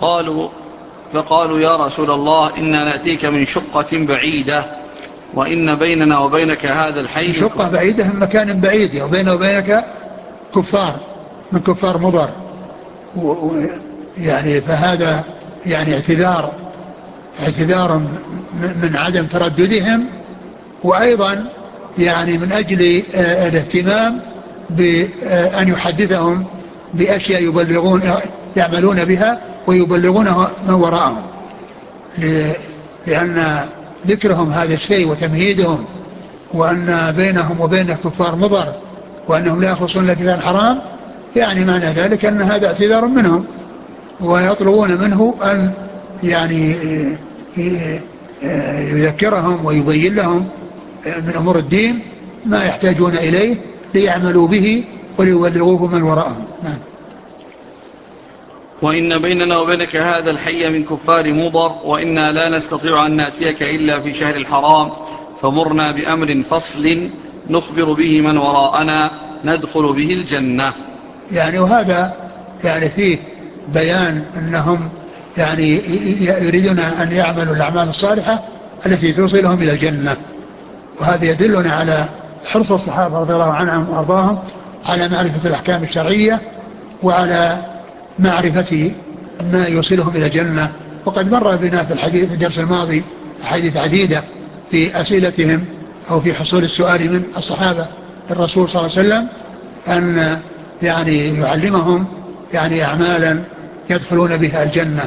فقالوا يا رسول الله إنا نأتيك من شقة بعيدة وإن بيننا وبينك هذا الحي. شقة بعيدة من مكان بعيد وبيننا وبينك كفار من كفار مضر، يعني فهذا يعني اعتذار من عدم ترددهم، وأيضا يعني من أجل الاهتمام بأن يحدثهم بأشياء يعملون بها ويبلغونه من وراءهم، لأن ذكرهم هذا الشيء وتمهيدهم وأن بينهم وبين الكفار مضر وأنهم لا يخلصون لك كلام حرام، يعني معنى ذلك أن هذا اعتذار منهم، ويطلبون منه أن يعني يذكرهم ويبين لهم من أمور الدين ما يحتاجون إليه ليعملوا به وليبلغوه من وراءهم. نعم. وإن بيننا وبينك هذا الحي من كفار مضر وإنا لا نستطيع أن نأتيك إلا في شهر الحرام فمرنا بأمر فصل نخبر به من وراءنا ندخل به الجنة. يعني وهذا يعني فيه بيان أنهم يعني يريدون أن يعملوا الأعمال الصالحة التي توصلهم إلى الجنة، وهذا يدلنا على حرص الصحابة رضي الله عنهم وأرضاهم على معرفة الأحكام الشرعية وعلى معرفة ما يوصلهم إلى الجنة. وقد مر بنا في الدرس الماضي أحاديث عديدة في أسئلتهم أو في حصول السؤال من الصحابة الرسول صلى الله عليه وسلم أن يعني يعلمهم يعني أعمالا يدخلون بها الجنة.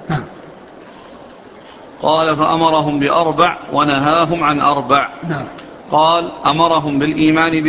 قال فأمرهم بأربع ونهاهم عن أربع. نعم. قال أمرهم بالإيمان